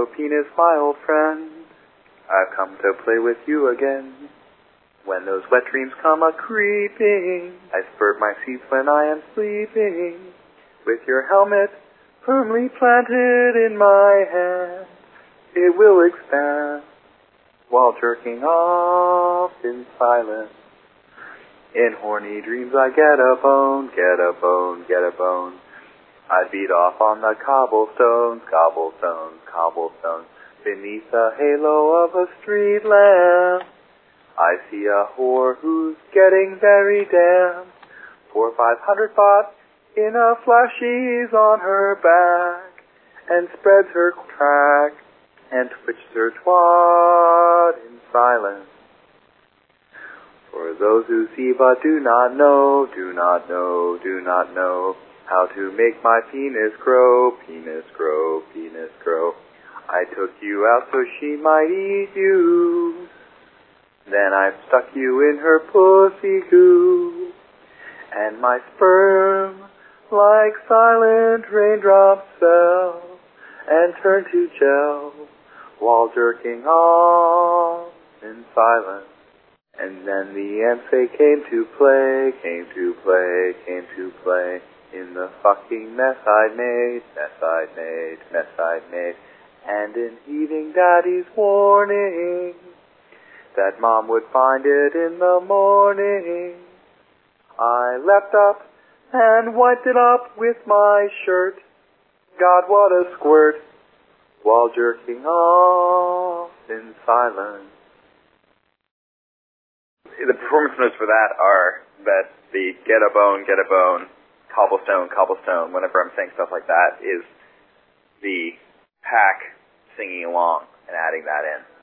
penis, my old friend. I've come to play with you again. When those wet dreams come a-creeping, I spurt my seats when I am sleeping. With your helmet firmly planted in my hand, it will expand while jerking off in silence. In horny dreams I get a bone, get a bone, get a bone. I beat off on the cobblestones, cobblestones, cobblestones. Beneath the halo of a street lamp, I see a whore who's getting very damp. 400 or 500 baht in a flash she's on her back, and spreads her track, and twitches her twat in silence. For those who see but do not know, do not know, do not know, how to make my penis grow, penis grow, penis grow. I took you out so she might eat you. Then I stuck you in her pussy goo. And my sperm, like silent raindrops, fell and turned to gel while jerking off in silence. And then the Amsay came to play, came to play, came to play in the fucking mess I'd made, mess I'd made, mess I'd made. And in heeding Daddy's warning that Mom would find it in the morning, I leapt up and wiped it up with my shirt. God, what a squirt, while jerking off in silence. The performance notes for that are that the get a bone, cobblestone, cobblestone, whenever I'm saying stuff like that, is the pack singing along and adding that in.